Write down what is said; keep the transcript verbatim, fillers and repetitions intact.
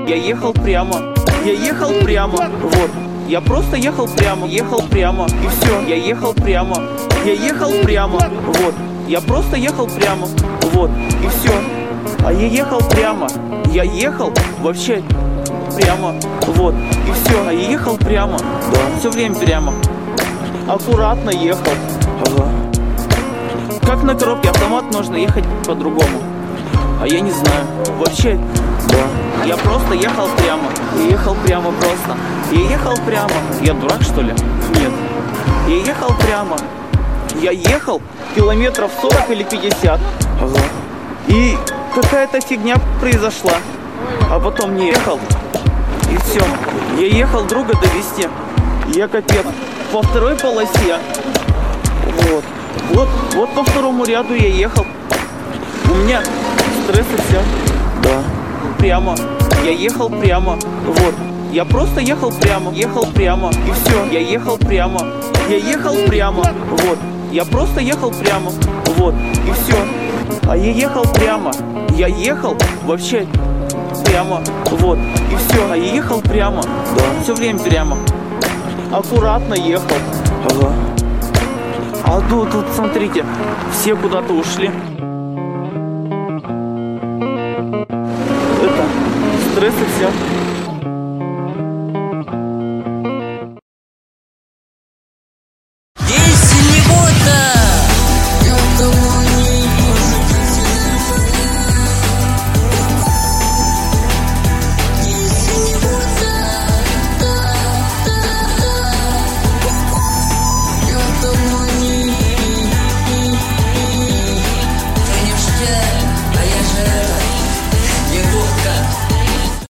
Я ехал прямо, я ехал прямо, вот. Я просто ехал прямо, ехал прямо, и все. Я ехал прямо, я ехал прямо, вот. Я просто ехал прямо, вот, и все. А я ехал прямо, я ехал вообще прямо, вот, и все. А я ехал прямо, да, все время прямо. Аккуратно ехал, ага. Как на коробке автомат нужно ехать по-другому. А я не знаю, вообще, да. Я просто ехал прямо, я ехал прямо просто. Я ехал прямо, я дурак что ли? Нет, я ехал прямо. Я ехал километров сорок или пятьдесят, ага. И какая-то фигня произошла. А потом не ехал, и все. Я ехал друга довести. Я капец, по второй полосе. Вот, вот, вот по второму ряду я ехал. У меня стресс и все. Да. Прямо, я ехал прямо, вот. Я просто ехал прямо, ехал прямо, и все. Я ехал прямо, я ехал прямо, вот. Я просто ехал прямо, вот, и все. А я ехал прямо, я ехал вообще прямо, вот, и все. А я ехал прямо, да, все время прямо. Аккуратно ехал, ага. А тут, тут, смотрите, все куда-то ушли. Это стресс и все.